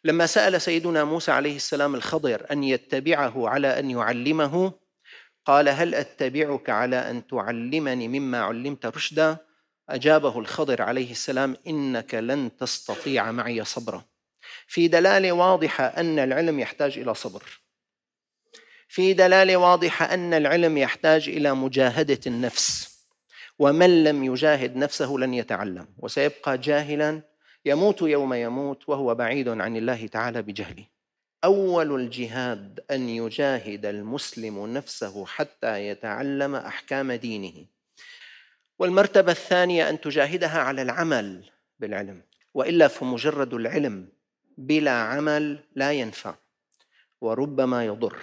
لما سأل سيدنا موسى عليه السلام الخضر أن يتبعه على أن يعلمه، قال: هل أتبعك على أن تعلمني مما علمت رشدا؟ أجابه الخضر عليه السلام: إنك لن تستطيع معي صبرا. في دلالة واضحة أن العلم يحتاج إلى صبر، في دلالة واضحة أن العلم يحتاج إلى مجاهدة النفس، ومن لم يجاهد نفسه لن يتعلم، وسيبقى جاهلا يموت يوم يموت وهو بعيد عن الله تعالى بجهله. أول الجهاد أن يجاهد المسلم نفسه حتى يتعلم أحكام دينه، والمرتبة الثانية أن تجاهدها على العمل بالعلم، وإلا فمجرد العلم بلا عمل لا ينفع وربما يضر.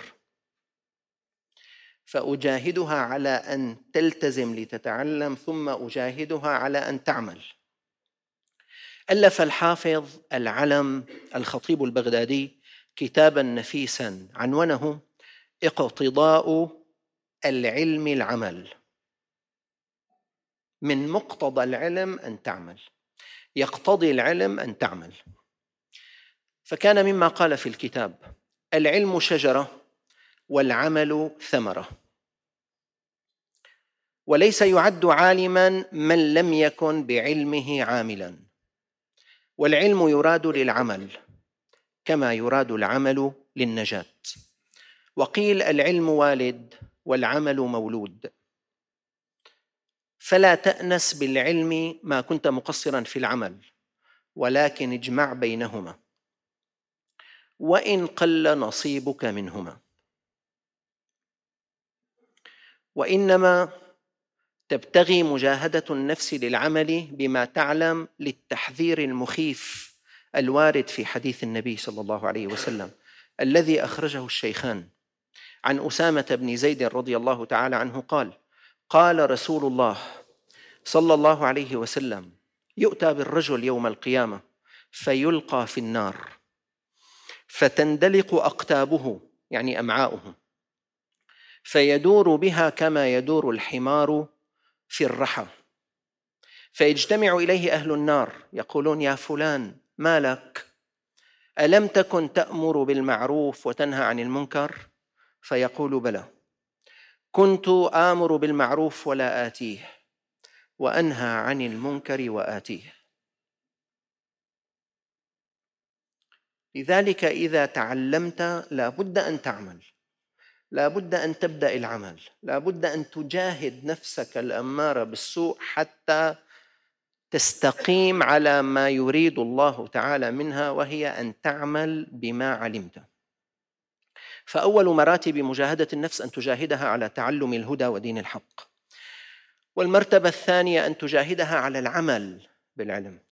فأجاهدها على أن تلتزم لتتعلم، ثم أجاهدها على أن تعمل. ألف الحافظ العلم الخطيب البغدادي كتابا نفيسا عنونه: اقتضاء العلم العمل. من مقتضى العلم أن تعمل، يقتضي العلم أن تعمل. فكان مما قال في الكتاب: العلم شجرة والعمل ثمرة، وليس يعد عالما من لم يكن بعلمه عاملا، والعلم يراد للعمل كما يراد العمل للنجاة. وقيل: العلم والد والعمل مولود، فلا تأنس بالعلم ما كنت مقصرا في العمل، ولكن اجمع بينهما وإن قل نصيبك منهما. وإنما تبتغي مجاهدة النفس للعمل بما تعلم للتحذير المخيف الوارد في حديث النبي صلى الله عليه وسلم الذي أخرجه الشيخان عن أسامة بن زيد رضي الله تعالى عنه قال: قال رسول الله صلى الله عليه وسلم: يؤتى بالرجل يوم القيامة فيلقى في النار فتندلق أقتابه، يعني أمعاؤه، فيدور بها كما يدور الحمار في الرحى، فيجتمع إليه أهل النار يقولون: يا فلان ما لك؟ ألم تكن تأمر بالمعروف وتنهى عن المنكر؟ فيقول: بلى، كنت آمر بالمعروف ولا آتيه، وأنهى عن المنكر وآتيه. لذلك إذا تعلمت لا بد أن تعمل، لا بد أن تبدأ العمل، لا بد أن تجاهد نفسك الأمارة بالسوء حتى تستقيم على ما يريد الله تعالى منها، وهي أن تعمل بما علمت. فأول مراتب مجاهدة النفس أن تجاهدها على تعلم الهدى ودين الحق، والمرتبة الثانية أن تجاهدها على العمل بالعلم،